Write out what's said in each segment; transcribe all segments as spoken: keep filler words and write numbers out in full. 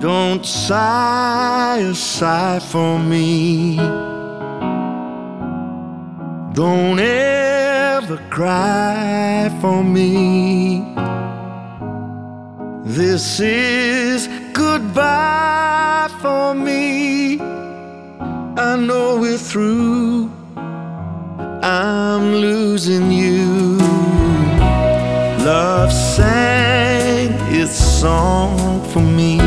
Don't sigh a sigh for me. Don't ever cry for me. This is goodbye for me. I know we're through. I'm losing you. Love sang its song for me.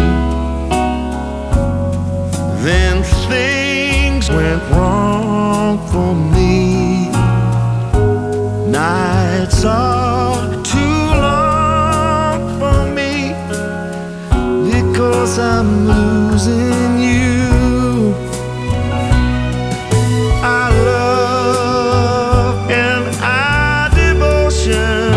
Then things went wrong for me. Nights are too long for me because I'm losing you. Our love and our devotion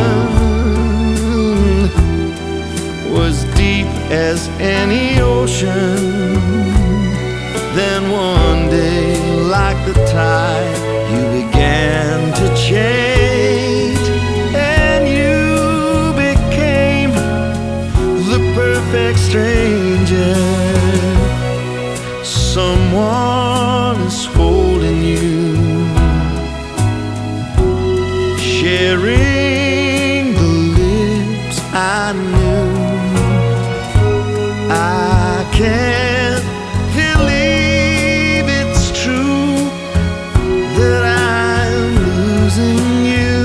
was deep as any ocean. Then one day, like the tide, you began to change, and you became the perfect stranger. Someone is holding you, sharing the lips I knew. I can't believe it's true that I'm losing you.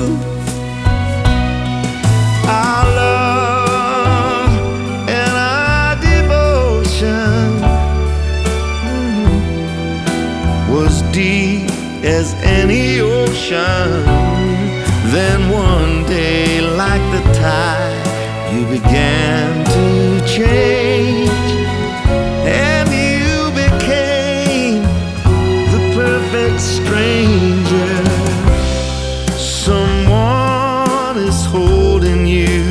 Our love and our devotion was deep as any ocean. Then one day, like the tide, you began to change, and you became the perfect stranger. Someone is holding you,